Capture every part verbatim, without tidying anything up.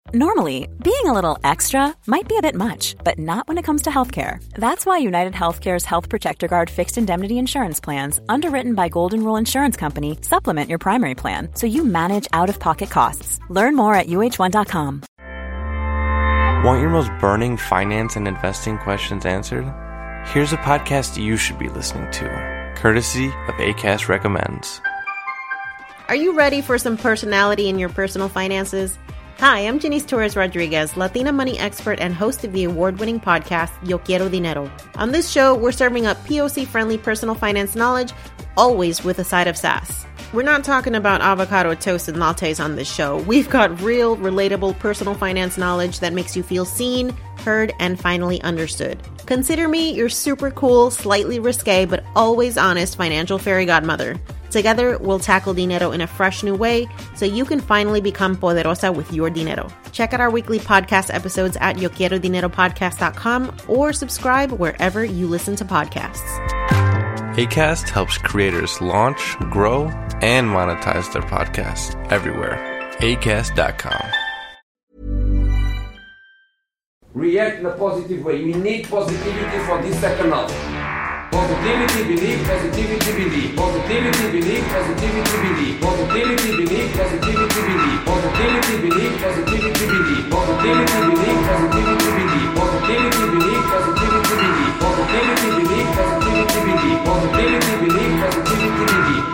Normally, being a little extra might be a bit much, but not when it comes to healthcare. That's why United Healthcare's Health Protector Guard fixed indemnity insurance plans, underwritten by Golden Rule Insurance Company, supplement your primary plan so you manage out-of-pocket costs. Learn more at U H one dot com. Want your most burning finance and investing questions answered? Here's a podcast you should be listening to, courtesy of Acast Recommends. Are you ready for some personality in your personal finances? Hi, I'm Janice Torres Rodriguez, Latina money expert and host of the award-winning podcast, Yo Quiero Dinero. On this show, we're serving up P O C-friendly personal finance knowledge, always with a side of sass. We're not talking about avocado toast and lattes on this show. We've got real, relatable personal finance knowledge that makes you feel seen, heard, and finally understood. Consider me your super cool, slightly risque, but always honest financial fairy godmother. Together, we'll tackle dinero in a fresh new way so you can finally become poderosa with your dinero. Check out our weekly podcast episodes at yo quiero dinero podcast dot com or subscribe wherever you listen to podcasts. Acast helps creators launch, grow, and monetize their podcasts everywhere. acast dot com. React in a positive way. We need positivity for this second half. Positivity, believe, positivity, believe. Positivity, believe, positivity, believe. Positivity, believe, positivity, believe. Positivity, believe, positivity, believe. Positivity, believe, positivity, believe. Positivity, believe, positivity, believe. Positivity, believe, positivity, believe. Positivity, believe, positivity, believe.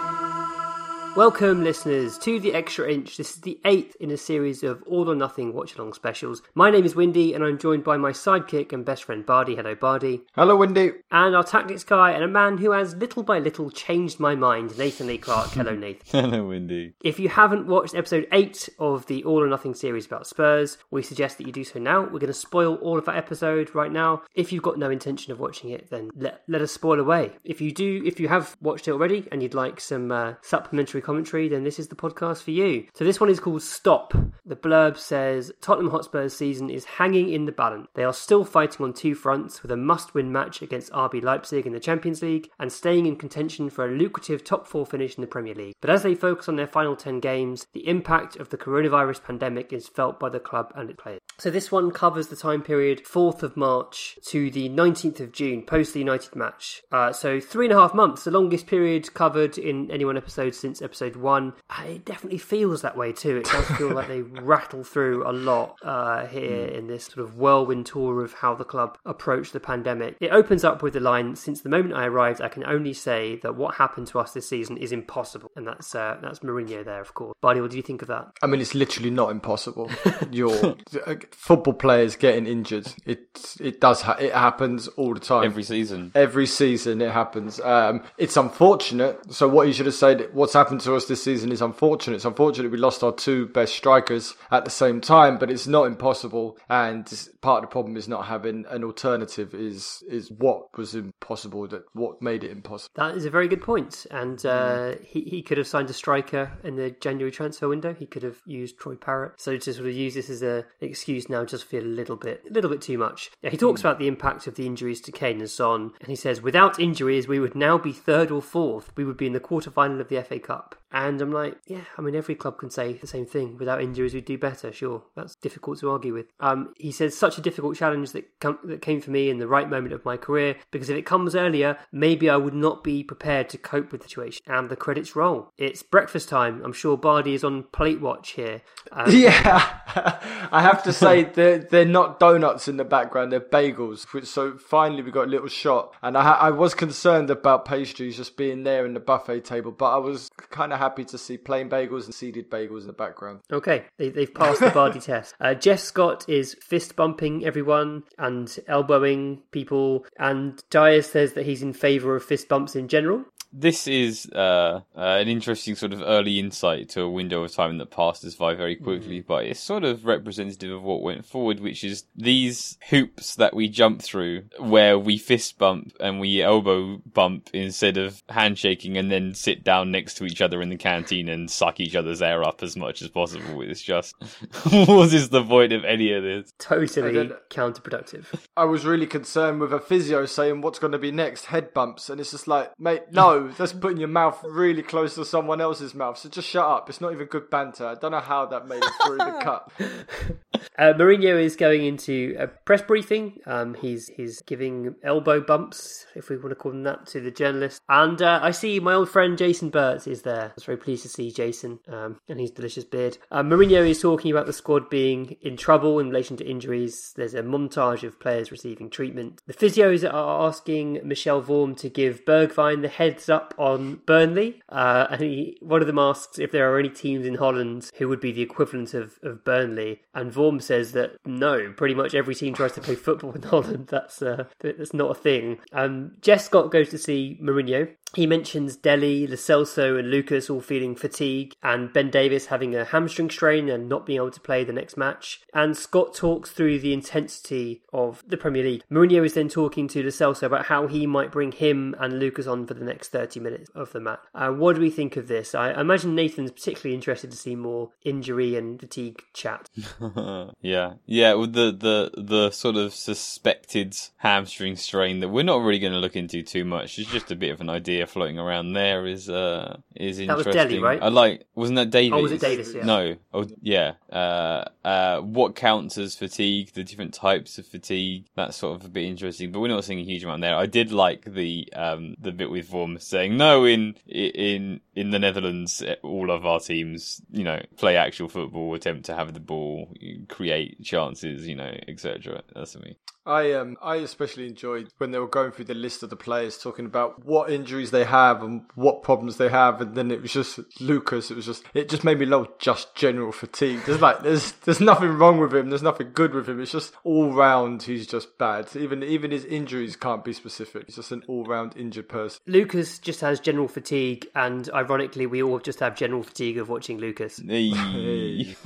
Welcome, listeners, to The Extra Inch. This is the eighth in a series of All or Nothing watch-along specials. My name is Windy, and I'm joined by my sidekick and best friend Bardi. Hello, Bardi. Hello, Windy. And our tactics guy, and a man who has little by little changed my mind, Nathan Lee Clark. Hello, Nathan. Hello, Windy. If you haven't watched episode eight of the All or Nothing series about Spurs, we suggest that you do so now. We're going to spoil all of that episode right now. If you've got no intention of watching it, then let, let us spoil away. If you do, if you have watched it already and you'd like some uh, supplementary commentary, then this is the podcast for you. So this one is called Stop. The blurb says, Tottenham Hotspur's season is hanging in the balance. They are still fighting on two fronts with a must-win match against R B Leipzig in the Champions League and staying in contention for a lucrative top four finish in the Premier League. But as they focus on their final ten games, the impact of the coronavirus pandemic is felt by the club and its players. So this one covers the time period fourth of March to the nineteenth of June, post the United match. Uh, so three and a half months, the longest period covered in any one episode since episode one. It definitely feels that way too. It does feel like they rattle through a lot uh, here mm. in this sort of whirlwind tour of how the club approached the pandemic. It opens up with the line, since the moment I arrived, I can only say that what happened to us this season is impossible. And that's uh, that's Mourinho there, of course. Bardi, what do you think of that? I mean, it's literally not impossible. Your football players getting injured. It it does. Ha- it happens all the time. Every season. Every season it happens. Um, it's unfortunate. So what you should have said, what's happened to us this season is unfortunate. It's unfortunate we lost our two best strikers at the same time, but it's not impossible. And part of the problem is not having an alternative is is what was impossible, that what made it impossible. That is a very good point. And uh, he, he could have signed a striker in the January transfer window. He could have used Troy Parrott. So to sort of use this as an excuse now just feel a little bit a little bit too much. Yeah, he talks mm. about the impact of the injuries to Kane and Son, and he says, without injuries, we would now be third or fourth. We would be in the quarterfinal of the F A Cup. And I'm like, yeah, I mean, every club can say the same thing. Without injuries, we'd do better. Sure, that's difficult to argue with. Um, he says, such a difficult challenge that, com- that came for me in the right moment of my career, because if it comes earlier, maybe I would not be prepared to cope with the situation. And the credits roll. It's breakfast time. I'm sure Bardi is on plate watch here. Um, yeah, I have to say, they're, they're not donuts in the background, they're bagels. So finally we got a little shot. And I, I was concerned about pastries just being there in the buffet table, but I was kind of happy to see plain bagels and seeded bagels in the background. Okay, they, they've passed the Bardi test. Uh, Jeff Scott is fist bumping everyone and elbowing people, and Dyer says that he's in favour of fist bumps in general. This is uh, uh, an interesting sort of early insight to a window of time that passes by very quickly, mm. but it's sort of representative of what went forward, which is these hoops that we jump through where we fist bump and we elbow bump instead of handshaking and then sit down next to each other in the canteen and suck each other's air up as much as possible. It's just, what is the point of any of this? Totally counterproductive. I was really concerned with a physio saying what's going to be next, head bumps, and it's just like, mate, no. no, that's putting your mouth really close to someone else's mouth. So just shut up. It's not even good banter. I don't know how that made it through the cut. Uh, Mourinho is going into a press briefing. Um, he's he's giving elbow bumps, if we want to call them that, to the journalist. And uh, I see my old friend Jason Burt is there. I was very pleased to see Jason um, and his delicious beard. Uh, Mourinho is talking about the squad being in trouble in relation to injuries. There's a montage of players receiving treatment. The physios are asking Michel Vorm to give Bergwijn the heads up on Burnley. Uh, and he, one of them asks if there are any teams in Holland who would be the equivalent of, of Burnley. And Vorm says that no, pretty much every team tries to play football in Holland. That's uh, that's not a thing. Um, Jess Scott goes to see Mourinho. He mentions Dele, Lo Celso and Lucas all feeling fatigue and Ben Davies having a hamstring strain and not being able to play the next match. And Scott talks through the intensity of the Premier League. Mourinho is then talking to Lo Celso about how he might bring him and Lucas on for the next thirty minutes of the match. Uh, what do we think of this? I imagine Nathan's particularly interested to see more injury and fatigue chat. yeah. Yeah, with the, the, the sort of suspected hamstring strain that we're not really going to look into too much. It's just a bit of an idea floating around there is uh is interesting. That was Dele, right? I like wasn't that Davies? Oh, was it Davies? Yeah. No. Oh, yeah. Uh, uh, what counts as fatigue? The different types of fatigue. That's sort of a bit interesting, but we're not seeing a huge amount there. I did like the um the bit with Vorm saying no in in in the Netherlands, all of our teams, you know, play actual football, attempt to have the ball, create chances, you know, et cetera. That's for me. I um I especially enjoyed when they were going through the list of the players, talking about what injuries they have and what problems they have, and then it was just Lucas. It was just it just made me love just general fatigue. There's like there's there's nothing wrong with him. There's nothing good with him. It's just all round he's just bad. Even even his injuries can't be specific. He's just an all round injured person. Lucas just has general fatigue, and ironically, we all just have general fatigue of watching Lucas. Hey.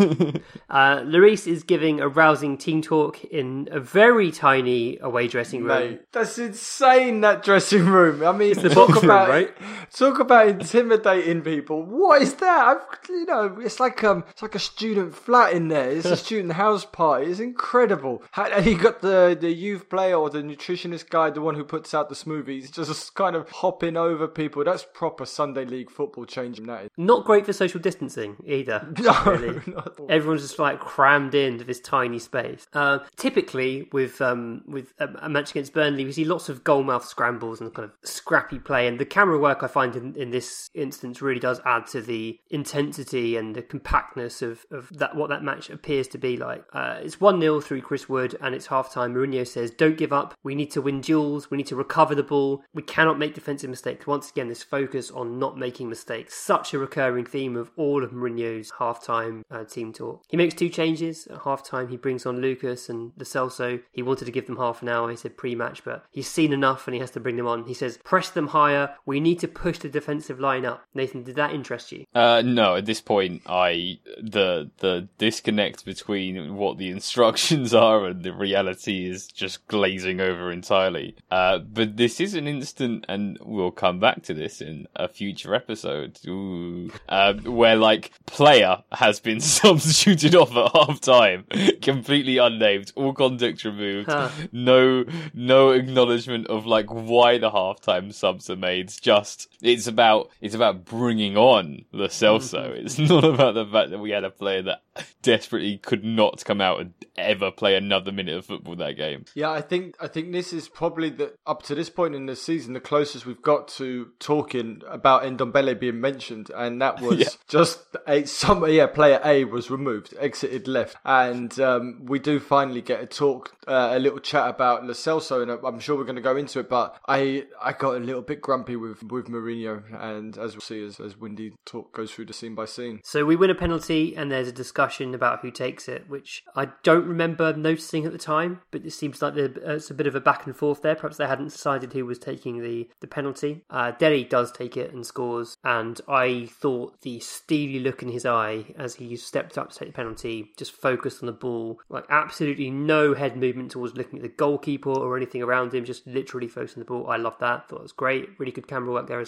uh, Lloris is giving a rousing team talk in a very tiny tiny away dressing room. Mate, that's insane, that dressing room. I mean, it's the talk box about room, right? Talk about intimidating people. What is that? I've, you know, it's like um, it's like a student flat in there. It's a student house party. It's incredible. And you got the the youth player or the nutritionist guy, the one who puts out the smoothies, just kind of hopping over people. That's proper Sunday League football changing. That is not great for social distancing either. No, really. Not at all. Everyone's just like crammed into this tiny space. Uh, typically, with um, with a, a match against Burnley, we see lots of goalmouth scrambles and kind of scrappy play. And the camera work I find in, in this instance really does add to the intensity and the compactness of, of that what that match appears to be like. Uh, it's one nil through Chris Wood, and it's half time. Mourinho says, "Don't give up. We need to win duels. We need to recover the ball. We cannot make defensive mistakes." Once again, this focus on not making mistakes. Such a recurring theme of all of Mourinho's half-time uh, team talk. He makes two changes. At half-time, he brings on Lucas and Lo Celso. He wanted to give them half an hour, he said pre-match, but he's seen enough and he has to bring them on. He says, press them higher. We need to push the defensive line up. Nathan, did that interest you? Uh, no, at this point, I the the disconnect between what the instructions are and the reality is just glazing over entirely. Uh, but this is an instant, and we'll come back to this in a future episode, Ooh. Uh, where like player has been substituted off at half time, completely unnamed, all context removed, huh. no no acknowledgement of like why the halftime subs are made. It's just it's about it's about bringing on Lo Celso. Mm-hmm. It's not about the fact that we had a player that desperately could not come out and ever play another minute of football that game. Yeah, I think I think this is probably the up to this point in the season the closest we've got to talking about Ndombele being mentioned, and that was yeah. just a some yeah player A was removed, exited left, and um, we do finally get a talk, uh, a little chat about Lo Celso, and I'm sure we're going to go into it. But I I got a little bit grumpy with with Mourinho, and as we'll see as as Windy talk goes through the scene by scene. So we win a penalty, and there's a discussion about who takes it, which I don't remember noticing at the time, but it seems like it's a bit of a back and forth there. Perhaps they hadn't decided who was taking the, the penalty. Uh, Dele does take it and scores, and I thought the steely look in his eye as he stepped up to take the penalty, just focused on the ball, like absolutely no head movement towards looking at the goalkeeper or anything around him, just literally focused on the ball. I loved that. Thought it was great. Really good camera work there as well.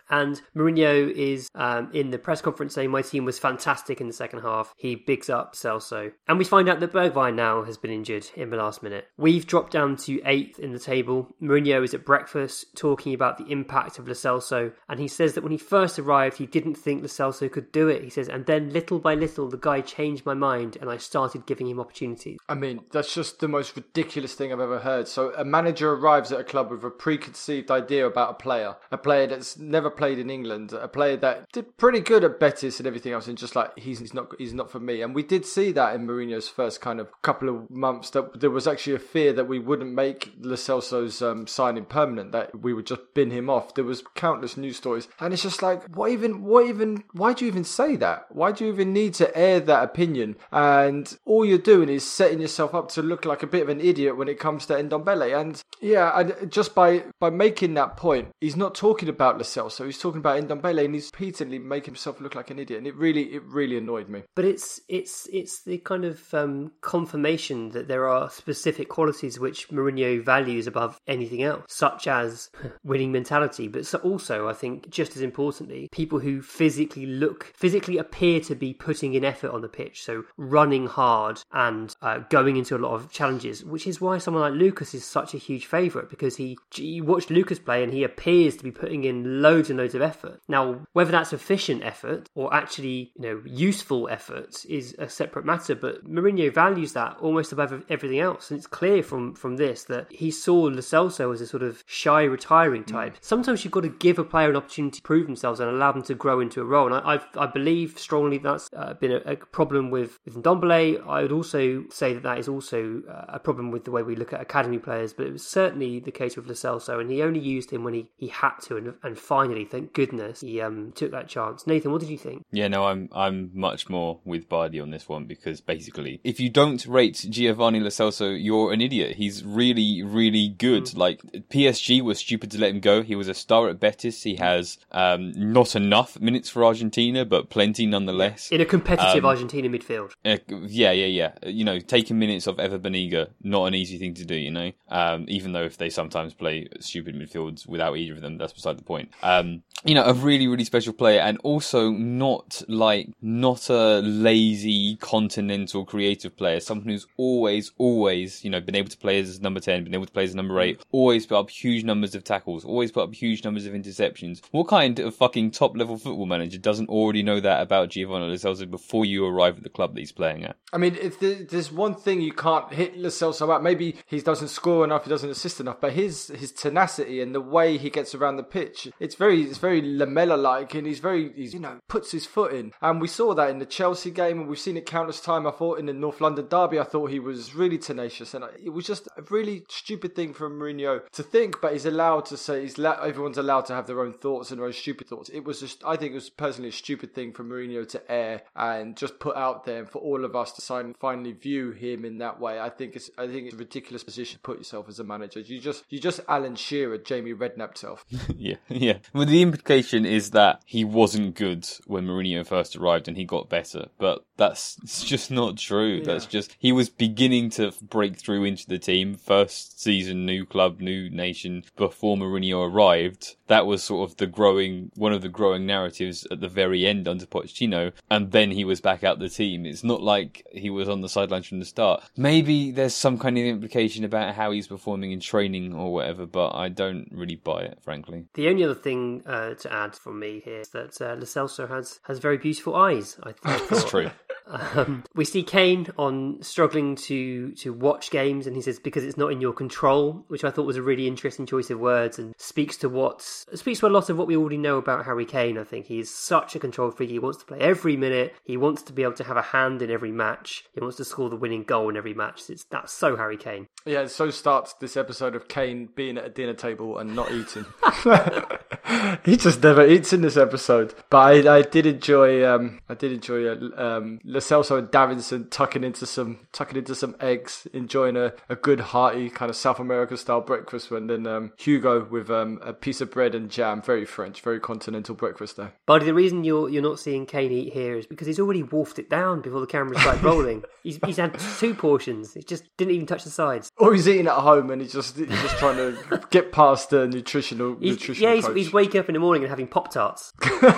And Mourinho is um, in the press conference saying, my team was fantastic in the second half. He bigs up Celso. And we find out that Bergwijn now has been injured in the last minute. We've dropped down to eighth in the table. Mourinho is at breakfast talking about the impact of Lo Celso. And he says that when he first arrived, he didn't think Lo Celso could do it. He says, and then little by little, the guy changed my mind and I started giving him opportunities. I mean, that's just the most ridiculous thing I've ever heard. So a manager arrives at a club with a preconceived idea about a player, a player that's never played in England, a player that did pretty good at Betis and everything else, and just like, he's, he's not he's not for me. And we did see that in Mourinho's first kind of couple of months, that there was actually a fear that we wouldn't make Lo Celso's um, signing permanent, that we would just bin him off. There was countless news stories, and it's just like, what even, what even, why do you even say that? Why do you even need to air that opinion? And all you're doing is setting yourself up to look like a bit of an idiot when it comes to Ndombele. And yeah, and just by by making that point, he's not talking about Lo Celso, he's talking about Ndombele, and he's repeatedly making himself look like an idiot, and it really it really annoyed me. But it's it's it's the kind of um, confirmation that there are specific qualities which Mourinho values above anything else, such as winning mentality, but so also, I think, just as importantly, people who physically look, physically appear to be putting in effort on the pitch, so running hard and uh, going into a lot of challenges, which is why someone like Lucas is such a huge favourite, because he, you watch Lucas play and he appears to be putting in loads and loads of effort. Now, whether that's efficient effort or actually, you know, useful effort is a separate matter, but Mourinho values that almost above everything else, and it's clear from, from this that he saw Lo Celso as a sort of shy, retiring type. Mm. Sometimes you've got to give a player an opportunity to prove themselves and allow them to grow into a role, and I I, I believe strongly that's uh, been a, a problem with, with Ndombele. I would also say that that is also uh, a problem with the way we look at academy players, but it was certainly the case with Lo Celso, and he only used him when he, he had to, and, and finally, thank goodness, he um, took that chance. Nathan, what did you think? Yeah, no, I'm I'm much more with Bardi on this one, because basically, if you don't rate Giovanni Lo Celso, you're an idiot. He's really, really good. Mm. Like, P S G was stupid to let him go. He was a star at Betis. He has um, not enough minutes for Argentina, but plenty nonetheless. In a competitive um, Argentina midfield. Uh, yeah, yeah, yeah. You know, taking minutes off Ever Beniga, not an easy thing to do, you know? Um, even though if they sometimes play stupid midfields without either of them, that's beside the point. Um, you know, a really, really special player, and also not like, not a lazy, continental, creative player. Someone who's always, always, you know, been able to play as number ten, been able to play as number eight, always put up huge numbers of tackles, always put up huge numbers of interceptions. What kind of fucking top-level football manager doesn't already know that about Giovanni Lo Celso before you arrive at the club that he's playing at? I mean, if there's one thing you can't hit Lo Celso at, maybe he doesn't score enough, he doesn't assist enough, but his his tenacity and the way he gets around the pitch, it's very it's very Lamella-like, and he's very, he's, you know, puts his foot in. And we saw that in the Chelsea game, and we've seen it countless times. I thought in the North London derby, I thought he was really tenacious, and it was just a really stupid thing for Mourinho to think, but he's allowed to say, he's la- everyone's allowed to have their own thoughts and their own stupid thoughts. It was just, I think it was personally a stupid thing for Mourinho to air and just put out there, and for all of us to sign, finally view him in that way. I think it's, I think it's a ridiculous position to put yourself as a manager. You just, you just Alan Shearer, Jamie Redknapp self. yeah, yeah. Well, the implication is that he wasn't good when Mourinho first arrived and he got better, but that's just not true. Yeah. That's just, he was beginning to break through into the team. First season, new club, new nation, before Mourinho arrived. That was sort of the growing, one of the growing narratives at the very end under Pochettino, and then he was back out the team. It's not like he was on the sidelines from the start. Maybe there's some kind of implication about how he's performing in training or whatever, but I don't really buy it, frankly. The only other thing uh, to add from me here is that uh, Lo Celso has, has very beautiful eyes, I think. That's true. Um, we see Kane on struggling to to watch games, and he says because it's not in your control, which I thought was a really interesting choice of words, and speaks to what speaks to a lot of what we already know about Harry Kane. I think he's such a control freak. He wants to play every minute. He wants to be able to have a hand in every match. He wants to score the winning goal in every match. It's that's so Harry Kane. Yeah, so starts this episode of Kane being at a dinner table and not eating. He just never eats in this episode. But I, I did enjoy, um, I did enjoy uh, um, Lo Celso and Davinson tucking into some, tucking into some eggs, enjoying a, a good hearty kind of South American style breakfast. And then um, Hugo with um, a piece of bread and jam, very French, very continental breakfast there. But the reason you're you're not seeing Kane eat here is because he's already wolfed it down before the camera started rolling. he's he's had two portions. It just didn't even touch the sides. Or he's eating at home and he's just he's just trying to get past the nutritional he's, nutritional Yeah, he's, coach. he's waking up in the morning and having Pop-Tarts.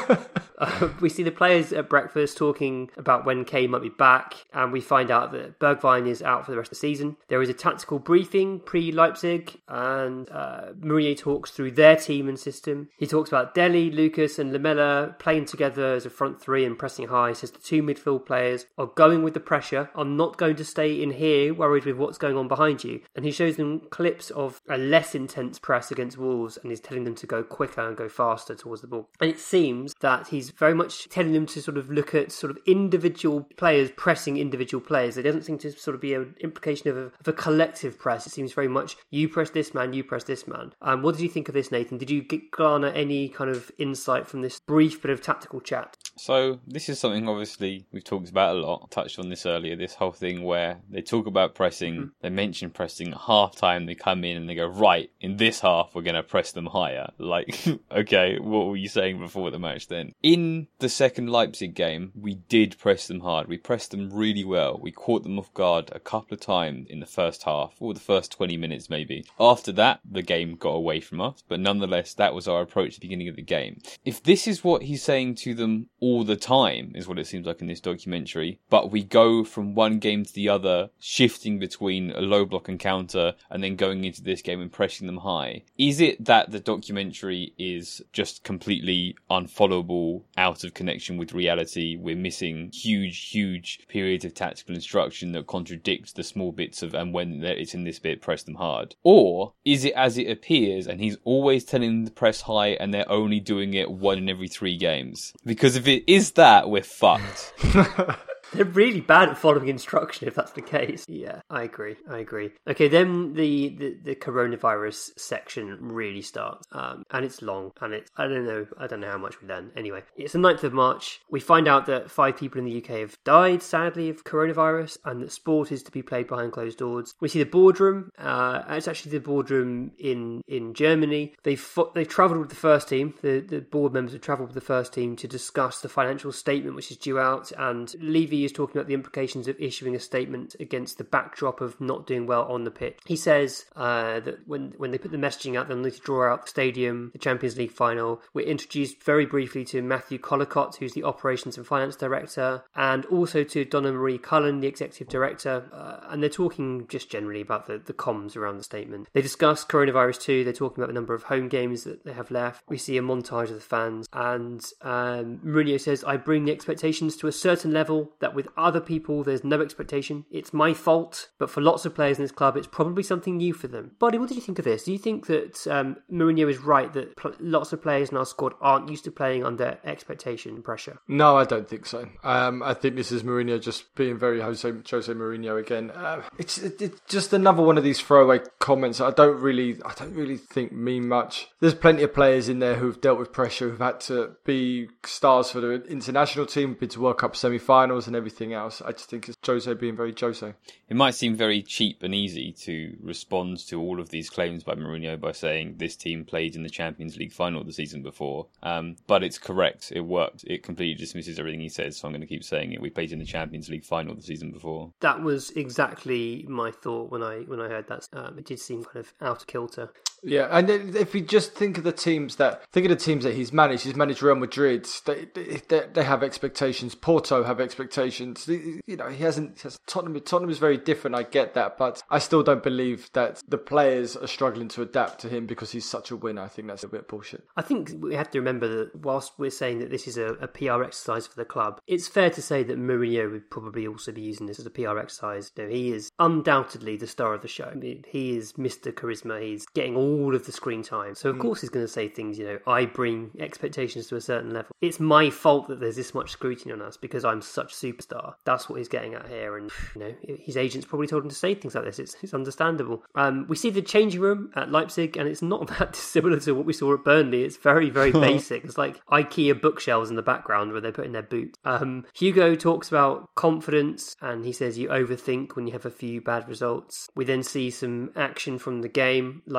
Uh, we see the players at breakfast talking about when Kane might be back, and we find out that Bergwijn is out for the rest of the season. There is a tactical briefing pre-Leipzig, and uh, Mourinho talks through their team and system. He talks about Dele, Lucas and Lamela playing together as a front three and pressing high. He says the two midfield players are going with the pressure. I'm not going to stay in here worried with what's going on behind you. And he shows them clips of a less intense press against Wolves, and he's telling them to go quicker and go faster towards the ball. And it seems that he's very much telling them to sort of look at sort of individual players pressing individual players. There doesn't seem to sort of be an implication of a, of a collective press. It seems very much you press this man, you press this man. Um, what did you think of this, Nathan? Did you get, garner any kind of insight from this brief bit of tactical chat? So this is something obviously we've talked about a lot. I touched on this earlier, this whole thing where they talk about pressing, mm-hmm. they mention pressing at half time, they come in and they go, right, in this half we're going to press them higher. Like, okay, what were you saying before the match then? In the second Leipzig game, we did press them hard. We pressed them really well. We caught them off guard a couple of times in the first half, or the first twenty minutes maybe. After that, the game got away from us, but nonetheless, that was our approach at the beginning of the game. If this is what he's saying to them all the time, is what it seems like in this documentary, but we go from one game to the other, shifting between a low block and counter, and then going into this game and pressing them high, is it that the documentary is just completely unfollowable, out of connection with reality? We're missing huge, huge periods of tactical instruction that contradicts the small bits of, and when it's in this bit, press them hard? Or is it as it appears, and he's always telling them to press high, and they're only doing it one in every three games? Because if it is that, we're fucked. They're really bad at following instruction if that's the case. Yeah, I agree. I agree. Okay, then the, the, the coronavirus section really starts. Um, and it's long. And it's, I don't know, I don't know how much we learn. Anyway, it's the ninth of March. We find out that five people in the U K have died, sadly, of coronavirus, and that sport is to be played behind closed doors. We see the boardroom. Uh, it's actually the boardroom in, in Germany. They've, fo- they've travelled with the first team. The, the board members have travelled with the first team to discuss the financial statement, which is due out, and Levy is talking about the implications of issuing a statement against the backdrop of not doing well on the pitch. He says uh, that when, when they put the messaging out, they'll need to draw out the stadium, the Champions League final. We're introduced very briefly to Matthew Collicott, who's the Operations and Finance Director, and also to Donna Marie Cullen, the Executive Director, uh, and they're talking just generally about the, the comms around the statement. They discuss coronavirus too. They're talking about the number of home games that they have left. We see a montage of the fans, and um, Mourinho says, I bring the expectations to a certain level that with other people there's no expectation. It's my fault, but for lots of players in this club it's probably something new for them. Buddy, what did you think of this? Do you think that um, Mourinho is right that pl- lots of players in our squad aren't used to playing under expectation and pressure? No, I don't think so. Um, I think this is Mourinho just being very Jose, Jose Mourinho again. Uh, it's, it, it's just another one of these throwaway comments. I don't really, I don't really think mean much. There's plenty of players in there who've dealt with pressure, who've had to be stars for the international team, been to World Cup semi-finals and everything else. I just think it's Jose being very Jose. It might seem very cheap and easy to respond to all of these claims by Mourinho by saying this team played in the Champions League final the season before. Um, but it's correct. It worked. It completely dismisses everything he said, so I'm going to keep saying it. We played in the Champions League final the season before. That was exactly my thought when I when I heard that. Um, it did seem kind of out of kilter. Yeah, and if you just think of the teams that think of the teams that he's managed, he's managed Real Madrid. They they, they have expectations. Porto have expectations. You know, he hasn't. He has, Tottenham Tottenham is very different. I get that, but I still don't believe that the players are struggling to adapt to him because he's such a winner. I think that's a bit of bullshit. I think we have to remember that whilst we're saying that this is a, a P R exercise for the club, it's fair to say that Mourinho would probably also be using this as a P R exercise. You know, he is undoubtedly the star of the show. I mean, he is Mister Charisma. He's getting all all of the screen time. So of mm. course he's going to say things, you know, I bring expectations to a certain level. It's my fault that there's this much scrutiny on us because I'm such a superstar. That's what he's getting at here. And, you know, his agents probably told him to say things like this. It's, it's understandable. Um, we see the changing room at Leipzig and it's not that dissimilar to what we saw at Burnley. It's very, very basic. It's like IKEA bookshelves in the background where they're putting their boots. Um, Hugo talks about confidence and he says you overthink when you have a few bad results. We then see some action from the game. Leipzig go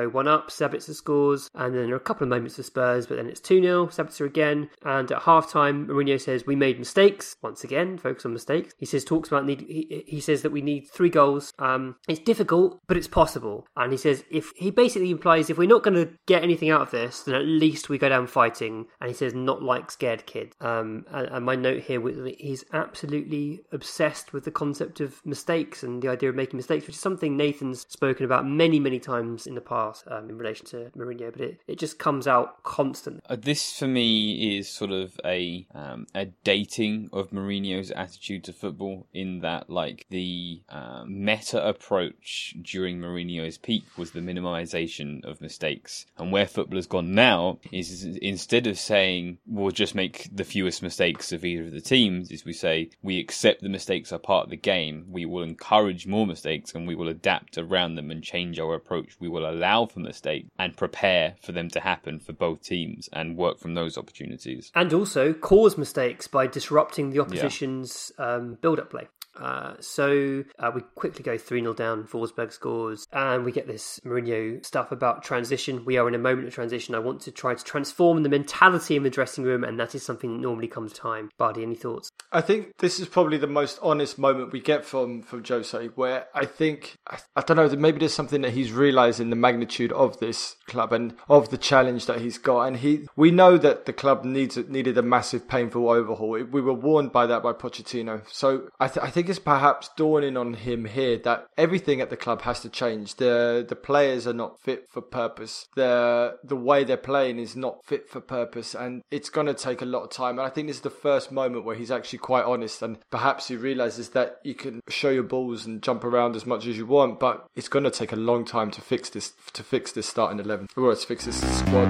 go one up, Sabitzer scores, and then there are a couple of moments for Spurs, but then it's two nil, Sabitzer again, and at half-time, Mourinho says, we made mistakes, once again, focus on mistakes. He says, talks about, need, he, he says that we need three goals. Um, it's difficult, but it's possible. And he says, if he basically implies if we're not going to get anything out of this, then at least we go down fighting. And he says, not like scared kids. Um, and, and my note here was that he's absolutely obsessed with the concept of mistakes and the idea of making mistakes, which is something Nathan's spoken about many, many times in the past um, in relation to Mourinho, but it, it just comes out constantly. Uh, this, for me, is sort of a um, a dating of Mourinho's attitude to football, in that, like, the uh, meta approach during Mourinho's peak was the minimisation of mistakes. And where football has gone now is, instead of saying, we'll just make the fewest mistakes of either of the teams, is we say, we accept the mistakes are part of the game, we will encourage more mistakes, and we will adapt around them and change our approach. We will allow for mistakes and prepare for them to happen for both teams and work from those opportunities. And also cause mistakes by disrupting the opposition's yeah. um, build-up play. Uh, so uh, we quickly go three nil down, Forsberg scores, and we get this Mourinho stuff about transition. We are in a moment of transition. I want to try to transform the mentality in the dressing room, and that is something that normally comes with time. Bardi, any thoughts? I think this is probably the most honest moment we get from, from Jose, where I think, I, I don't know, maybe there's something that he's realising the magnitude of this club and of the challenge that he's got. And he, we know that the club needs needed a massive, painful overhaul. We were warned by that by Pochettino. So I, th- I think it's perhaps dawning on him here that everything at the club has to change. The the players are not fit for purpose. The the way they're playing is not fit for purpose, and it's going to take a lot of time. And I think this is the first moment where he's actually quite honest, and perhaps he realises that you can show your balls and jump around as much as you want, but it's going to take a long time to fix this to fix this starting eleven, or to fix this squad.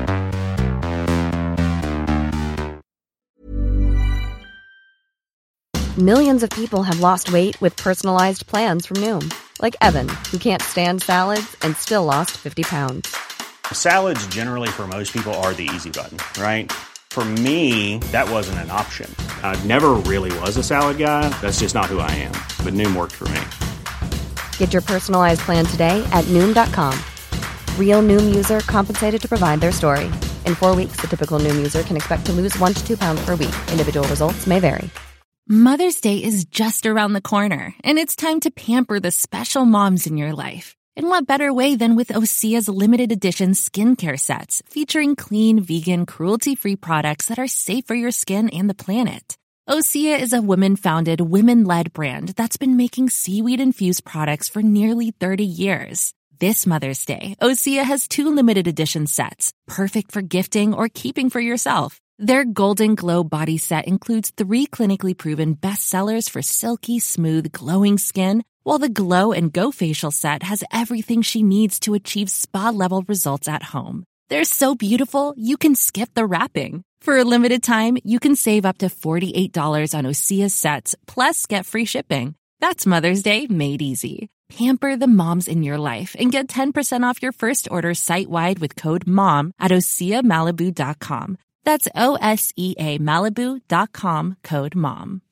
Millions of people have lost weight with personalized plans from Noom. Like Evan, who can't stand salads and still lost fifty pounds. Salads generally for most people are the easy button, right? For me, that wasn't an option. I never really was a salad guy. That's just not who I am. But Noom worked for me. Get your personalized plan today at Noom dot com. Real Noom user compensated to provide their story. In four weeks, the typical Noom user can expect to lose one to two pounds per week. Individual results may vary. Mother's Day is just around the corner, and it's time to pamper the special moms in your life. And what better way than with Osea's limited edition skincare sets, featuring clean, vegan, cruelty-free products that are safe for your skin and the planet. Osea is a women-founded, women-led brand that's been making seaweed-infused products for nearly thirty years. This Mother's Day, Osea has two limited edition sets, perfect for gifting or keeping for yourself. Their Golden Glow body set includes three clinically proven bestsellers for silky, smooth, glowing skin, while the Glow and Go facial set has everything she needs to achieve spa-level results at home. They're so beautiful, you can skip the wrapping. For a limited time, you can save up to forty-eight dollars on Osea's sets, plus get free shipping. That's Mother's Day made easy. Pamper the moms in your life and get ten percent off your first order site-wide with code MOM at Osea Malibu dot com. That's O S E A Malibu dot com, code MOM.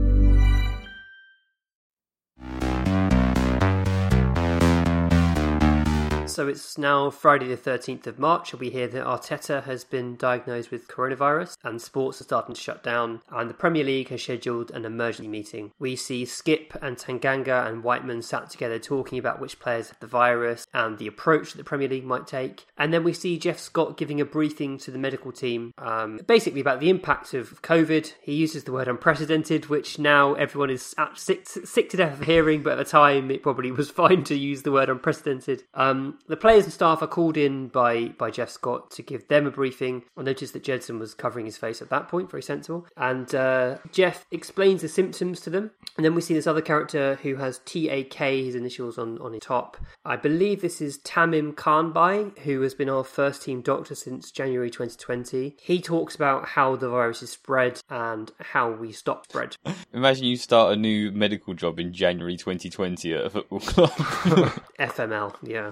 So it's now Friday the thirteenth of March, and we hear that Arteta has been diagnosed with coronavirus and sports are starting to shut down, and the Premier League has scheduled an emergency meeting. We see Skip and Tanganga and Whiteman sat together talking about which players have the virus and the approach that the Premier League might take. And then we see Jeff Scott giving a briefing to the medical team, um, basically about the impact of COVID. He uses the word unprecedented, which now everyone is sick, sick to death of hearing, but at the time it probably was fine to use the word unprecedented. Um, The players and staff are called in by, by Jeff Scott to give them a briefing. I noticed that Jedson was covering his face at that point, very sensible. And uh, Jeff explains the symptoms to them. And then we see this other character who has T A K, his initials on, on his top. I believe this is Tamim Khanbai, who has been our first team doctor since January twenty twenty. He talks about how the virus is spread and how we stop spread. Imagine you start a new medical job in January twenty twenty at a football club. F M L, yeah.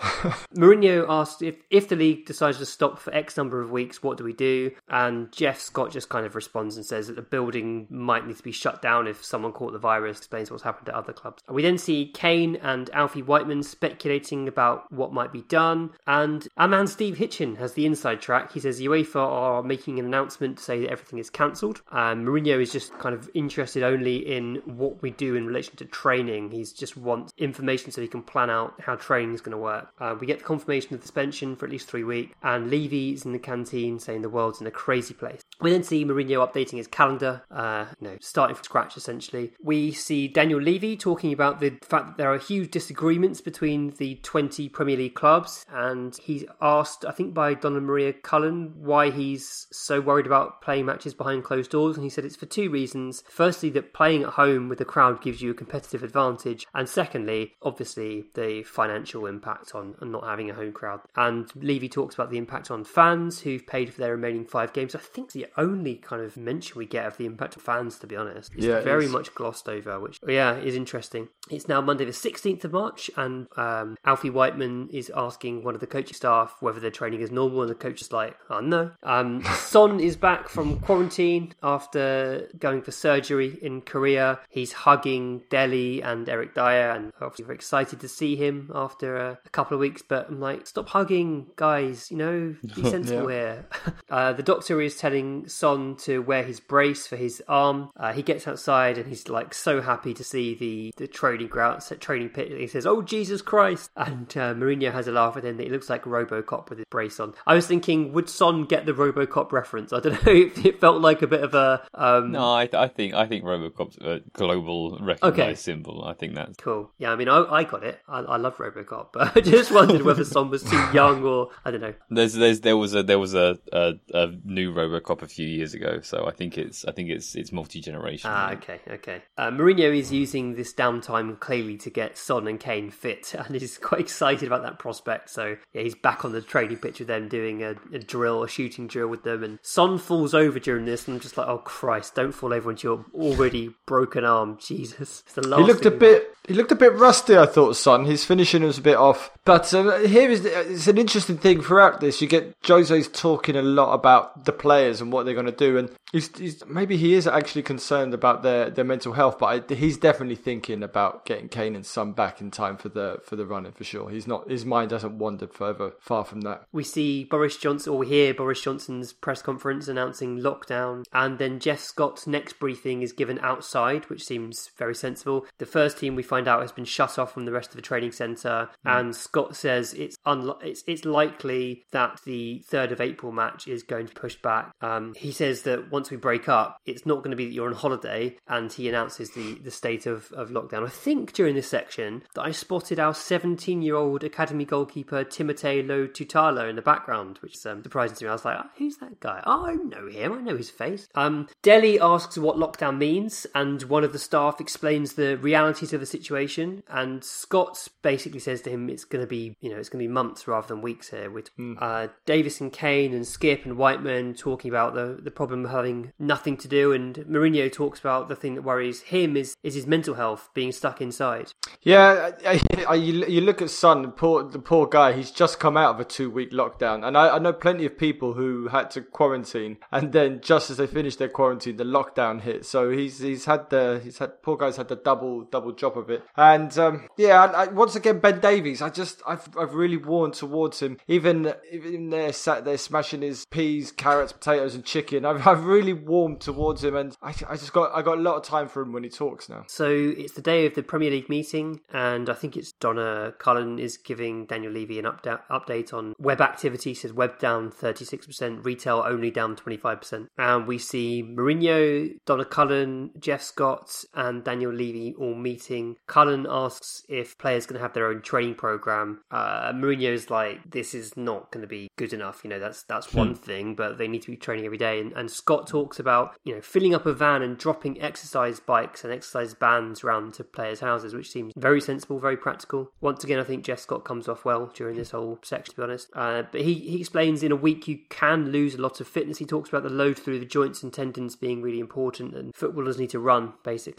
Mourinho asked if, if the league decides to stop for X number of weeks, what do we do? And Jeff Scott just kind of responds and says that the building might need to be shut down if someone caught the virus, explains what's happened to other clubs. We then see Kane and Alfie Whiteman speculating about what might be done, and our man Steve Hitchen has the inside track. He says UEFA are making an announcement to say that everything is cancelled. Um, Mourinho is just kind of interested only in what we do in relation to training. He just wants information so he can plan out how training is going to work. Uh, we get the confirmation of the suspension for at least three weeks, and Levy is in the canteen saying the world's in a crazy place. We then see Mourinho updating his calendar, uh, you know, starting from scratch essentially. We see Daniel Levy talking about the fact that there are huge disagreements between the twenty Premier League clubs, and he's asked, I think by Donna Maria Cullen, why he's so worried about playing matches behind closed doors, and he said it's for two reasons. Firstly, that playing at home with the crowd gives you a competitive advantage, and secondly, obviously, the financial impact on, on not having a home crowd. And Levy talks about the impact on fans who've paid for their remaining five games. I think the only kind of mention we get of the impact of fans, to be honest. It's yeah, very it's... much glossed over, which, yeah, is interesting. It's now Monday the sixteenth of March, and um, Alfie Whiteman is asking one of the coaching staff whether their training is normal, and the coach is like, oh no. Um, Son is back from quarantine after going for surgery in Korea. He's hugging Dele and Eric Dyer, and obviously very excited to see him after a, a couple of weeks, but I'm like, stop hugging, guys, you know, be sensible yeah. here. Uh, the doctor is telling Son to wear his brace for his arm. Uh, he gets outside and he's like so happy to see the, the training ground, training pit. He says, oh, Jesus Christ. And uh, Mourinho has a laugh at him that he looks like RoboCop with his brace on. I was thinking, would Son get the RoboCop reference? I don't know if it felt like a bit of a... Um... No, I, th- I think I think RoboCop's a global recognised okay. symbol. I think that's... Cool. Yeah, I mean, I, I got it. I, I love RoboCop, but I just wondered whether Son was too young or... I don't know. There's, there's, there was a there was a, a, a new RoboCop a few years ago, so I think it's I think it's it's multi-generational. Ah, okay, okay. Uh, Mourinho is using this downtime clearly to get Son and Kane fit, and he's quite excited about that prospect. So yeah, he's back on the training pitch with them, doing a, a drill, a shooting drill with them, and Son falls over during this, and I'm just like, oh Christ, don't fall over onto your already broken arm, Jesus. It's the last he looked thing a bit. He looked a bit rusty, I thought, Son. His finishing was a bit off. But um, here is it's an interesting thing throughout this. You get Jose's talking a lot about the players and what they're going to do, and he's, he's maybe he is actually concerned about their, their mental health. But I, he's definitely thinking about getting Kane and Son back in time for the for the running for sure. He's not his mind hasn't wandered further far from that. We see Boris Johnson, or we hear Boris Johnson's press conference announcing lockdown, and then Jeff Scott's next briefing is given outside, which seems very sensible. The first team we find out has been shut off from the rest of the training centre, mm. and Scott says it's unli- it's it's likely that the third of April match is going to be pushed back. Um, he says that once we break up, it's not going to be that you're on holiday, and he announces the, the state of, of lockdown. I think during this section that I spotted our seventeen-year-old academy goalkeeper Timothée Lo Tutalo in the background, which is um, surprising to me. I was like, oh, who's that guy? Oh, I know him. I know his face. Um, Dele asks what lockdown means, and one of the staff explains the realities of the situation, and Scott basically says to him it's going to be, you know, it's going to be months rather than weeks here, with mm. uh, Davis and Kane and Skip and Whiteman talking about the, the problem of having nothing to do, and Mourinho talks about the thing that worries him is, is his mental health, being stuck inside. Yeah, I, I, I, you, you look at Son, poor, the poor guy, he's just come out of a two-week lockdown, and I, I know plenty of people who had to quarantine, and then just as they finished their quarantine, the lockdown hit, so he's he's had the, he's had, poor guy's had the double double job of it, and um, yeah, I, I, once again, Ben Davies, I just, I've, I've really warmed towards him, even, even there, sat there smashing his peas, carrots, potatoes and chicken, I've, I've really warmed towards him, and I, I just got, I got a lot of time for him when he talks now. So it's the day of the Premier League meeting, and I think it's Donna Cullen is giving Daniel Levy an upda- update on web activity. Says web down thirty-six percent, retail only down twenty-five percent. And we see Mourinho, Donna Cullen, Jeff Scott and Daniel Levy all meeting. Cullen asks if players going to have their own training program. Uh, Mourinho's like, this is not going to be good enough. You know, that's that's hmm. one thing, but they need to be training every day. And, and Scott talks about, you know, filling up a van and dropping exercise bikes and exercise bands around to players' houses, which seems very sensible, very practical. Once again, I think Jeff Scott comes off well during this whole section, to be honest. Uh, but he, he explains in a week you can lose a lot of fitness. He talks about the load through the joints and tendons being really important, and footballers need to run, basically.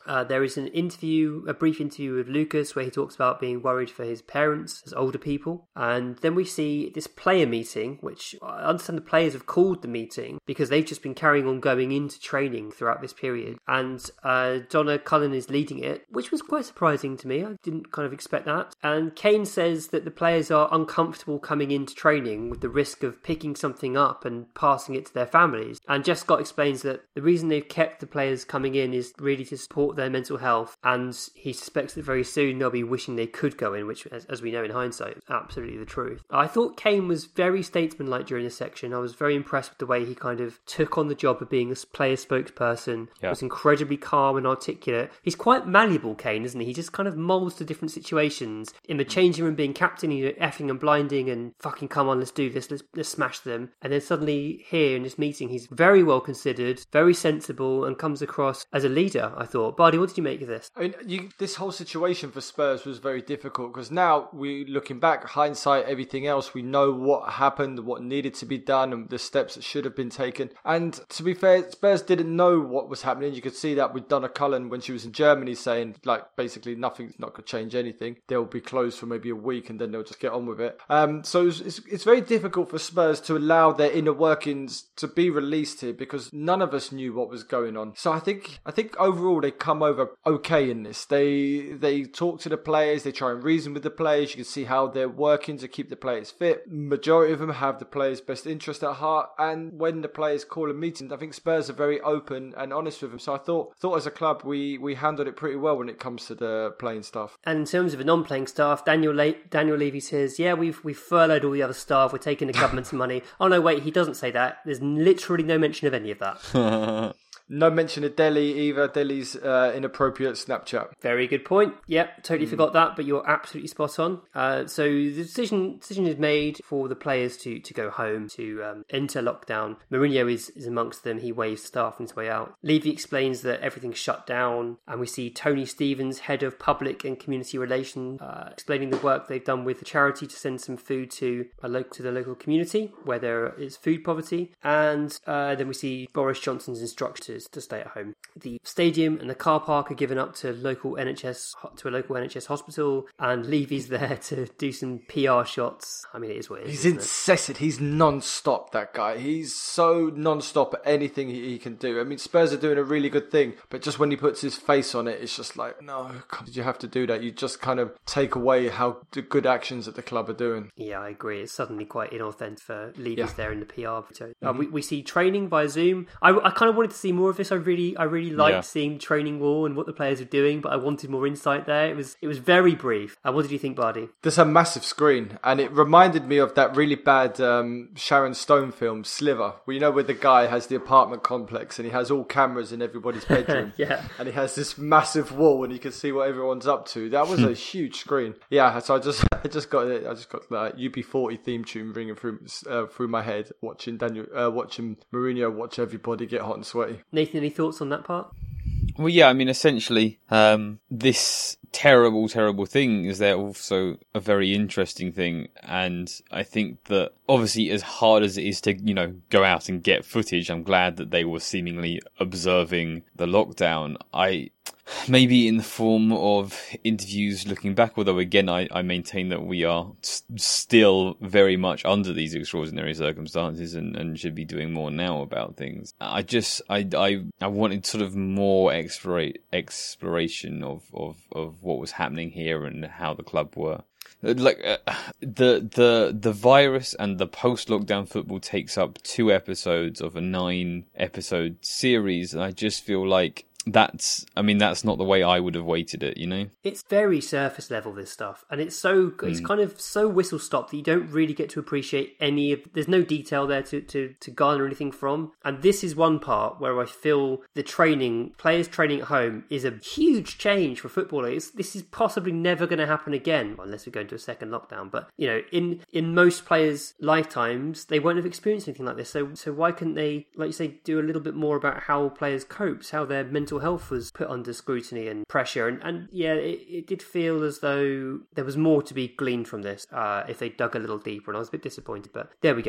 Uh, there is an interview, a brief interview with Lucas where he talks about being worried for his parents as older people. And then we see this player meeting, which I understand the players have called the meeting because they've just been carrying on going into training throughout this period. And uh, Donna Cullen is leading it, which was quite surprising to me. I didn't kind of expect that. And Kane says that the players are uncomfortable coming into training with the risk of picking something up and passing it to their families. And Jeff Scott explains that the reason they've kept the players coming in is really to support their mental health, and he suspects that very soon they'll be wishing they could go in, which, as, as we know in hindsight, is absolutely the truth. I thought Kane was very statesmanlike during this section. I was very impressed with the way he kind of took on the job of being a player spokesperson. Yeah. Was incredibly calm and articulate. He's quite malleable, Kane, isn't he? He just kind of molds to different situations. In the changing room being captain, he's effing and blinding and fucking come on, let's do this, let's, let's smash them. And then suddenly here in this meeting, he's very well considered, very sensible, and comes across as a leader, I thought. Bardi, what did you make of this? I mean, you, this whole situation for Spurs was very difficult because now we, looking back, hindsight, everything else, we know what happened, what needed to be done, and the steps that should have been taken. And to be fair, Spurs didn't know what was happening. You could see that with Donna Cullen when she was in Germany saying, like, basically nothing's not going to change anything. They'll be closed for maybe a week and then they'll just get on with it. Um, so it's, it's, it's very difficult for Spurs to allow their inner workings to be released here because none of us knew what was going on. So I think I think overall they come over okay in this. They they talk to the players, they try and reason with the players. You can see how they're working to keep the players fit. Majority of them have the players' best interest at heart, and when the players call a meeting, I think Spurs are very open and honest with them. So I thought thought as a club we, we handled it pretty well when it comes to the playing staff. And in terms of the non-playing staff, Daniel Le- Daniel Levy says, yeah, we've we've furloughed all the other staff, we're taking the government's money. Oh no, wait, he doesn't say that. There's literally no mention of any of that. No mention of Delhi either. Delhi's uh, inappropriate Snapchat. Very good point. Yep, totally mm. forgot that, but you're absolutely spot on. Uh, so the decision decision is made for the players to, to go home, to um, enter lockdown. Mourinho is, is amongst them. He waves staff on his way out. Levy explains that everything's shut down, and we see Tony Stevens, head of public and community relations, uh, explaining the work they've done with the charity to send some food to a lo- to the local community where there is food poverty. And uh, then we see Boris Johnson's instructions to stay at home. The stadium and the car park are given up to local N H S to a local N H S hospital, and Levy's there to do some P R shots. I mean, it is what it is. He's incessant. He's non-stop, that guy. He's so non-stop at anything he, he can do. I mean, Spurs are doing a really good thing, but just when he puts his face on it, it's just like, no, did you have to do that? You just kind of take away how the good actions that the club are doing. Yeah, I agree. It's suddenly quite inauthentic for Levy's yeah. there in the P R. So, uh, mm-hmm. we, we see training via Zoom. I, I kind of wanted to see more of this. I really, I really liked yeah. seeing training wall and what the players are doing, but I wanted more insight there. It was, it was very brief. Uh, what did you think, Bardi? There's a massive screen, and it reminded me of that really bad um, Sharon Stone film, Sliver, where you know where the guy has the apartment complex and he has all cameras in everybody's bedroom, yeah, and he has this massive wall and you can see what everyone's up to. That was a huge screen. Yeah, so I just, I just got it. I just got the U B forty theme tune ringing through uh, through my head, watching Daniel, uh, watching Mourinho watch everybody get hot and sweaty. Nathan, any thoughts on that part? Well, yeah, I mean, essentially, um, this terrible, terrible thing is there also a very interesting thing. And I think that obviously as hard as it is to, you know, go out and get footage, I'm glad that they were seemingly observing the lockdown. I... Maybe in the form of interviews looking back, although again, I, I maintain that we are s- still very much under these extraordinary circumstances and, and should be doing more now about things. I just, I, I, I wanted sort of more explore, exploration of, of, of what was happening here and how the club were. Like uh, the the the virus and the post-lockdown football takes up two episodes of a nine-episode series, and I just feel like that's, I mean, that's not the way I would have weighted it, you know? It's very surface level, this stuff. And it's so, mm. it's kind of so whistle stop that you don't really get to appreciate any of, there's no detail there to, to, to garner anything from. And this is one part where I feel the training, players training at home is a huge change for footballers. This is possibly never going to happen again, unless we go into a second lockdown. But, you know, in, in most players' lifetimes, they won't have experienced anything like this. So, so why couldn't they, like you say, do a little bit more about how players copes, how their mental health was put under scrutiny and pressure, and, and yeah, it, it did feel as though there was more to be gleaned from this uh, if they dug a little deeper, and I was a bit disappointed, but there we go.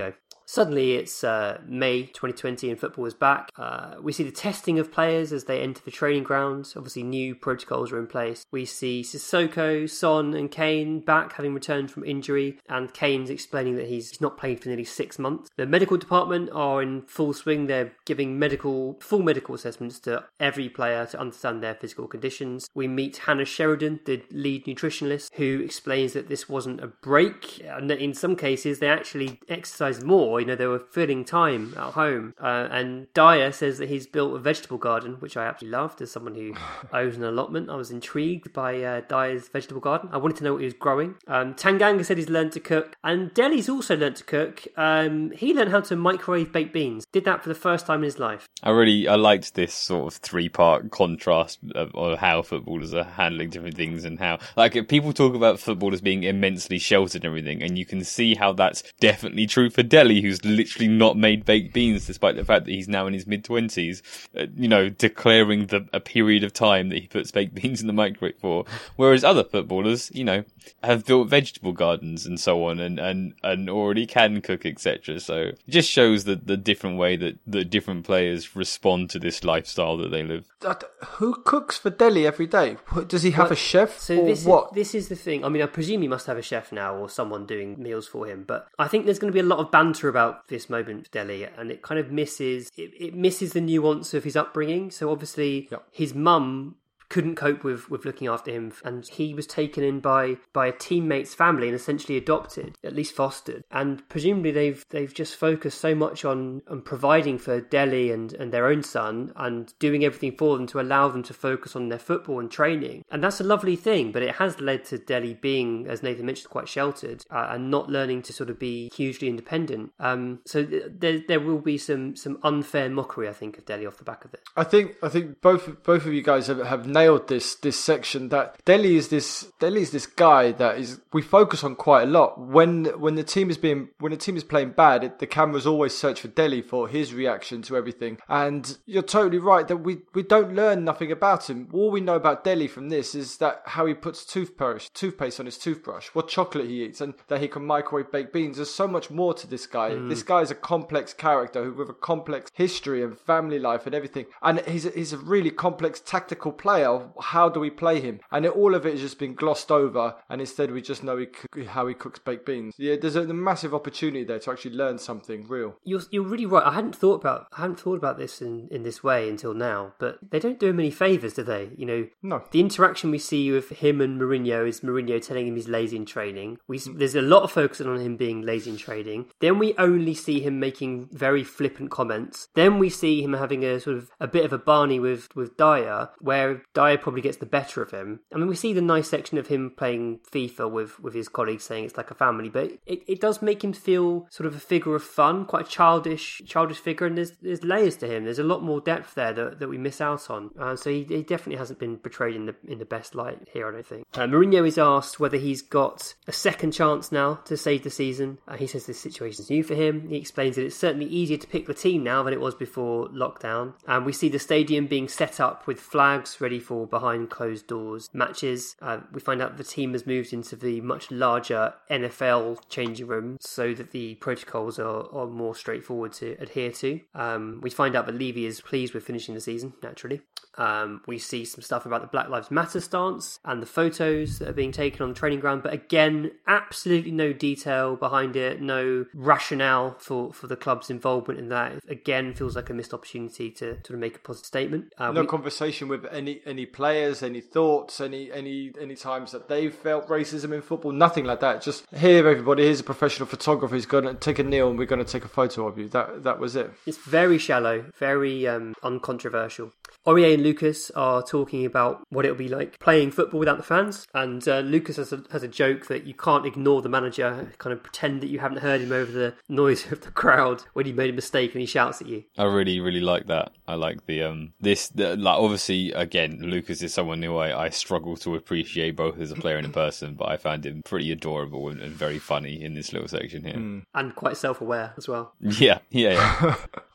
Suddenly it's uh, May twenty twenty and football is back. Uh, we see the testing of players as they enter the training grounds. Obviously new protocols are in place. We see Sissoko, Son and Kane back, having returned from injury, and Kane's explaining that he's not played for nearly six months. The medical department are in full swing. They're giving medical, full medical assessments to every player to understand their physical conditions. We meet Hannah Sheridan, the lead nutritionalist, who explains that this wasn't a break, and that in some cases they actually exercised more. You know, they were filling time at home. Uh, and Dyer says that he's built a vegetable garden, which I absolutely loved as someone who owns an allotment. I was intrigued by uh, Dyer's vegetable garden. I wanted to know what he was growing. Um, Tanganga said he's learned to cook, and Dele's also learned to cook. Um, he learned how to microwave baked beans. Did that for the first time in his life. I really, I liked this sort of three-part contrast of, of how footballers are handling different things, and how, like, people talk about footballers being immensely sheltered and everything, and you can see how that's definitely true for Dele, who's literally not made baked beans, despite the fact that he's now in his mid-twenties, uh, you know, declaring the a period of time that he puts baked beans in the microwave for. Whereas other footballers, you know, have built vegetable gardens and so on, and, and, and already can cook, et cetera. So it just shows the, the different way that the different players respond to this lifestyle that they live. Who cooks for Dele every day? Does he have well, a chef so or this what? Is, this is the thing. I mean, I presume he must have a chef now or someone doing meals for him. But I think there's going to be a lot of banter about this moment for Dele, and it kind of misses it, it misses the nuance of his upbringing. So obviously, yep. his mum couldn't cope with, with looking after him, and he was taken in by, by a teammate's family and essentially adopted, at least fostered. And presumably they've they've just focused so much on, on providing for Dele and, and their own son, and doing everything for them to allow them to focus on their football and training. And that's a lovely thing, but it has led to Dele being, as Nathan mentioned, quite sheltered uh, and not learning to sort of be hugely independent. Um, so th- there there will be some some unfair mockery, I think, of Dele off the back of it. I think I think both both of you guys have, have nailed this this section, that Dele is this Dele is this guy that is we focus on quite a lot. When when the team is being when the team is playing bad, it, the cameras always search for Dele for his reaction to everything. And you're totally right that we, we don't learn nothing about him. All we know about Dele from this is that how he puts toothbrush toothpaste on his toothbrush, what chocolate he eats, and that he can microwave baked beans. There's so much more to this guy. Mm. This guy is a complex character who with a complex history and family life and everything. And he's a, he's a really complex tactical player. How do we play him? And it, all of it has just been glossed over, and instead we just know he, how he cooks baked beans. Yeah, there's a, a massive opportunity there to actually learn something real. You're you're really right. I hadn't thought about I hadn't thought about this in, in this way until now. But they don't do him any favours, do they? You know, no. The interaction we see with him and Mourinho is Mourinho telling him he's lazy in training. We there's a lot of focus on him being lazy in training. Then we only see him making very flippant comments. Then we see him having a sort of a bit of a Barney with with Dyer, where Dyer probably gets the better of him. I mean, we see the nice section of him playing FIFA with, with his colleagues, saying it's like a family, but it, it does make him feel sort of a figure of fun, quite a childish childish figure, and there's there's layers to him. There's a lot more depth there that, that we miss out on. Uh, so he, he definitely hasn't been portrayed in the in the best light here, I don't think. Uh, Mourinho is asked whether he's got a second chance now to save the season. Uh, he says this situation's new for him. He explains that it's certainly easier to pick the team now than it was before lockdown. And we see the stadium being set up with flags ready for behind closed doors matches. Uh, we find out the team has moved into the much larger N F L changing room so that the protocols are, are more straightforward to adhere to. Um, we find out that Levy is pleased with finishing the season, naturally. Um, we see some stuff about the Black Lives Matter stance and the photos that are being taken on the training ground, but again, absolutely no detail behind it, no rationale for, for the club's involvement in that. It again, feels like a missed opportunity to, to make a positive statement. Uh, no we, conversation with any any players, any thoughts, any any any times that they've felt racism in football, nothing like that. Just here, everybody, here's a professional photographer who's going to take a kneel and we're going to take a photo of you. That that was it. It's very shallow, very um, uncontroversial. Aurier and Lucas are talking about what it'll be like playing football without the fans, and uh, Lucas has a, has a joke that you can't ignore the manager, kind of pretend that you haven't heard him over the noise of the crowd when he made a mistake and he shouts at you. I really, really like that. I like the um this the, like obviously again Lucas is someone who I, I struggle to appreciate both as a player and a person, but I found him pretty adorable and, and very funny in this little section here, mm. and quite self-aware as well. Yeah, yeah, yeah.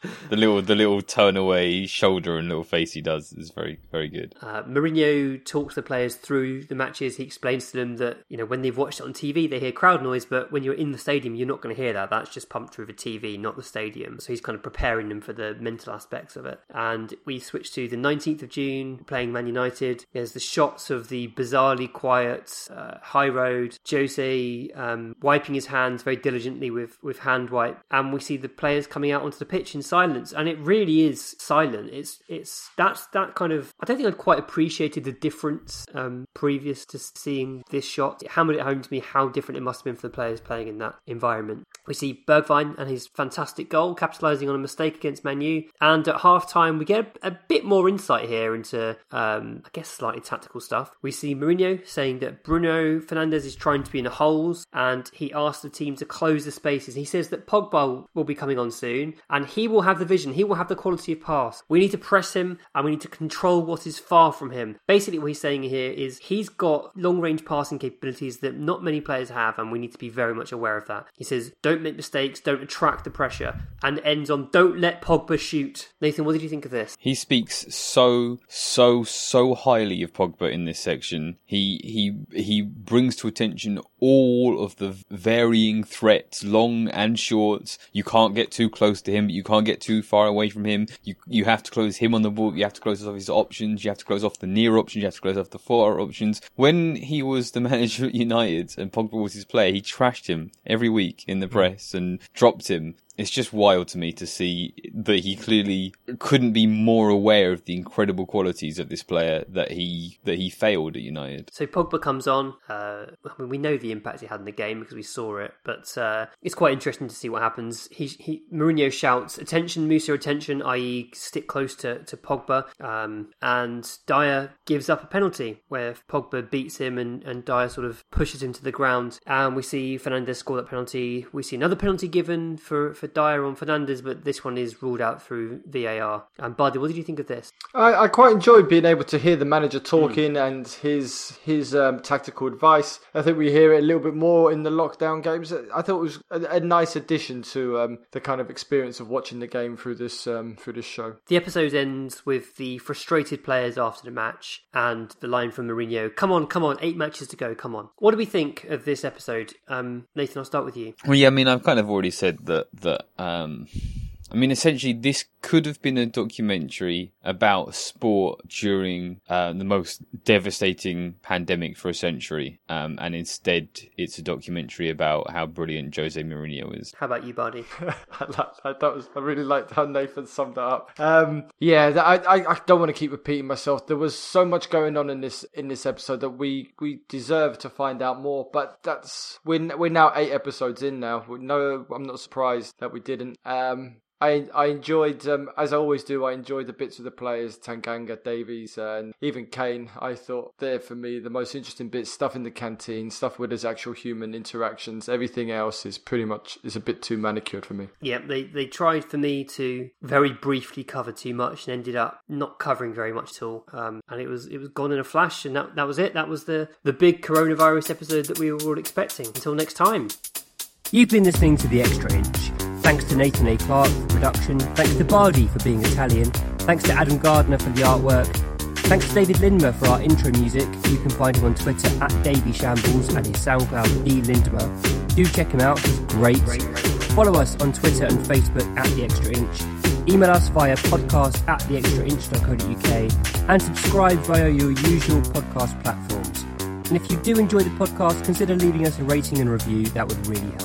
the little the little turn away shoulder and little face he does is very, very good. Uh, Mourinho talks the players through the matches. He explains to them that, you know, when they've watched it on T V, they hear crowd noise, but when you're in the stadium, you're not going to hear that. That's just pumped through the T V, not the stadium. So he's kind of preparing them for the mental aspects of it. And we switch to the nineteenth of June, playing Man United. There's the shots of the bizarrely quiet uh, high road. Jose um, wiping his hands very diligently with, with hand wipe. And we see the players coming out onto the pitch in silence. And it really is silent. It's, it's, that's that kind of, I don't think I'd quite appreciated the difference um, previous to seeing this shot. It hammered it home to me how different it must have been for the players playing in that environment. We see Bergwijn and his fantastic goal, capitalising on a mistake against Man U. And at half-time, we get a, a bit more insight here into, um, I guess, slightly tactical stuff. We see Mourinho saying that Bruno Fernandes is trying to be in the holes, and he asks the team to close the spaces. He says that Pogba will be coming on soon, and he will have the vision, he will have the quality of pass. We need to press him, and we need to control what is far from him. Basically, what he's saying here is he's got long-range passing capabilities that not many players have, and we need to be very much aware of that. He says, don't make mistakes, don't attract the pressure, and ends on, don't let Pogba shoot. Nathan, what did you think of this? He speaks so, so, so highly of Pogba in this section. He he he brings to attention all of the varying threats, long and short. You can't get too close to him, but you can't get too far away from him. You you have to close him on the ball, you have to close off his options, you have to close off the near options, you have to close off the far options. When he was the manager at United and Pogba was his player, he trashed him every week in the press and dropped him. It's just wild to me to see that he clearly couldn't be more aware of the incredible qualities of this player that he that he failed at United. So Pogba comes on. Uh, I mean, we know the impact he had in the game because we saw it, but uh, it's quite interesting to see what happens. He, he Mourinho shouts, "Attention, Musa! Attention!" that is, stick close to to Pogba. Um, and Dyer gives up a penalty where Pogba beats him and and Dyer sort of pushes him to the ground. And we see Fernandes score that penalty. We see another penalty given for. for Dyer on Fernandes, but this one is ruled out through V A R. And Bardi, what did you think of this? I, I quite enjoyed being able to hear the manager talking mm. and his his um, tactical advice. I think we hear it a little bit more in the lockdown games. I thought it was a, a nice addition to um, the kind of experience of watching the game through this um, through this show. The episode ends with the frustrated players after the match and the line from Mourinho, "Come on, come on, eight matches to go, come on." What do we think of this episode? Um, Nathan, I'll start with you. Well, yeah, I mean, I've kind of already said that that Um, I mean, essentially, this could have been a documentary about sport during uh, the most devastating pandemic for a century, um, and instead, it's a documentary about how brilliant Jose Mourinho is. How about you, Bardi? I, like, that was, I really liked how Nathan summed that up. Um, yeah, I, I, I don't want to keep repeating myself. There was so much going on in this in this episode that we, we deserve to find out more. But that's we're we're now eight episodes in now. No, I'm not surprised that we didn't. Um, I I enjoyed, um, as I always do, I enjoyed the bits of the players, Tanganga, Davies, uh, and even Kane. I thought they're, for me, the most interesting bits, stuff in the canteen, stuff where there's actual human interactions. Everything else is pretty much, is a bit too manicured for me. Yeah, they, they tried for me to very briefly cover too much and ended up not covering very much at all. Um, and it was it was gone in a flash, and that, that was it. That was the, the big coronavirus episode that we were all expecting. Until next time. You've been listening to The Extra Inch. Thanks to Nathan A. Clark for production. Thanks to Bardi for being Italian. Thanks to Adam Gardner for the artwork. Thanks to David Lindmer for our intro music. You can find him on Twitter at Davy Shambles and his SoundCloud D Lindmer. Do check him out, he's great. Follow us on Twitter and Facebook at The Extra Inch. Email us via podcast at the extra inch dot co dot uk and subscribe via your usual podcast platforms. And if you do enjoy the podcast, consider leaving us a rating and review. That would really help.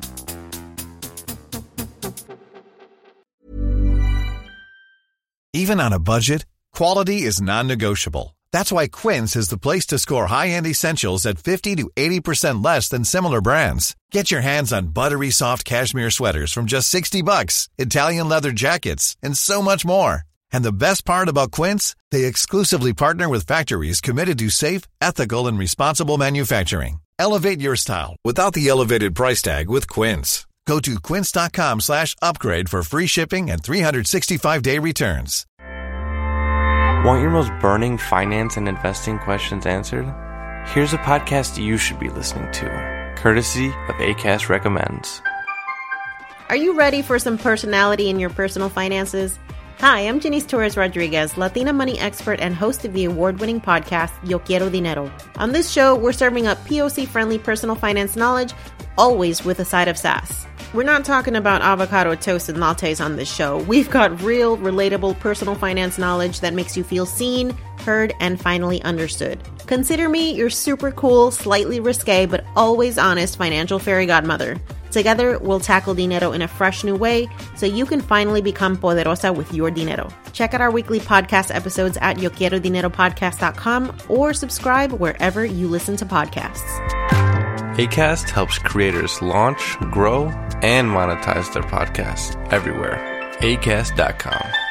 Even on a budget, quality is non-negotiable. That's why Quince is the place to score high-end essentials at fifty to eighty percent less than similar brands. Get your hands on buttery soft cashmere sweaters from just sixty bucks, Italian leather jackets, and so much more. And the best part about Quince, they exclusively partner with factories committed to safe, ethical, and responsible manufacturing. Elevate your style without the elevated price tag with Quince. Go to quince.com slash upgrade for free shipping and three sixty-five day returns. Want your most burning finance and investing questions answered? Here's a podcast you should be listening to, courtesy of Acast Recommends. Are you ready for some personality in your personal finances? Hi, I'm Janice Torres Rodriguez, Latina money expert and host of the award-winning podcast, Yo Quiero Dinero. On this show, we're serving up P O C-friendly personal finance knowledge, always with a side of sass. We're not talking about avocado toast and lattes on this show. We've got real, relatable personal finance knowledge that makes you feel seen, heard, and finally understood. Consider me your super cool, slightly risque, but always honest financial fairy godmother. Together, we'll tackle dinero in a fresh new way so you can finally become poderosa with your dinero. Check out our weekly podcast episodes at yo quiero dinero podcast dot com or subscribe wherever you listen to podcasts. Acast helps creators launch, grow, and monetize their podcasts everywhere. acast dot com.